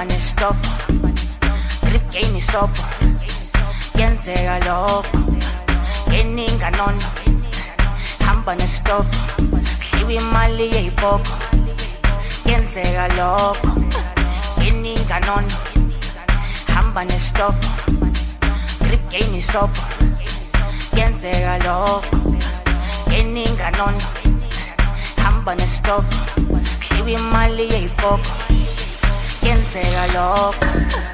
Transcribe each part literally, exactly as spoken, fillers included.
hamba nestop, grip game isop, yenzeka lokho, yeninga nono, hamba nestop, hliwa imali yeyibhoko, yenzeka lokho, yeninga nono, hamba nestop, grip game isop, yenzeka lokho, yeninga nono, hamba nestop, hliwa imali yeyibhoko, yenzeka lokho.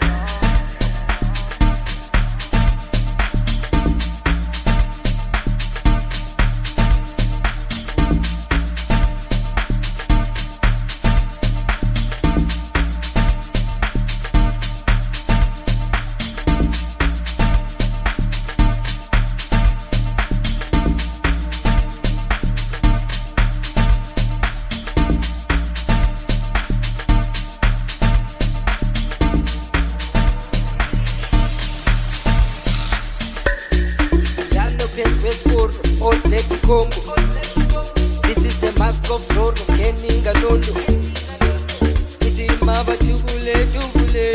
This is the mask of Zorro, Keninga Nondo. Iti mava tubule tubule,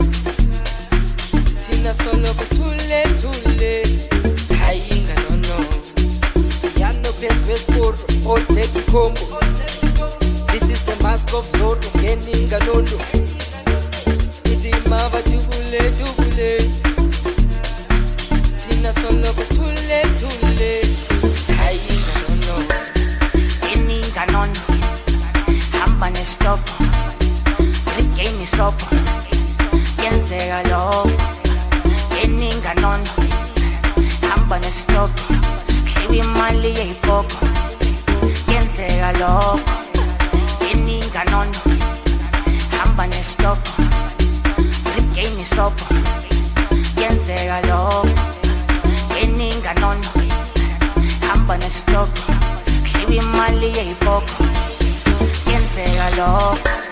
Tina solo tule tule, Hayinga no no. Yano pes pes por old lady combo. This is the mask of Zorro, Keninga Nondo. Iti mava tubule tubule, Tina solo tule tule. Yeninga nono, hamba nestop, grip game isop, yenzeka lokho. Yeninga nono, hamba nestop, hliwa imali yeyibhoko, yenzeka lokho. Yeninga nono, hamba nestop, grip game isop, yenzeka lokho. Yeninga nono, hamba nestop, hliwa imali yeyibhoko, yenzeka lokho.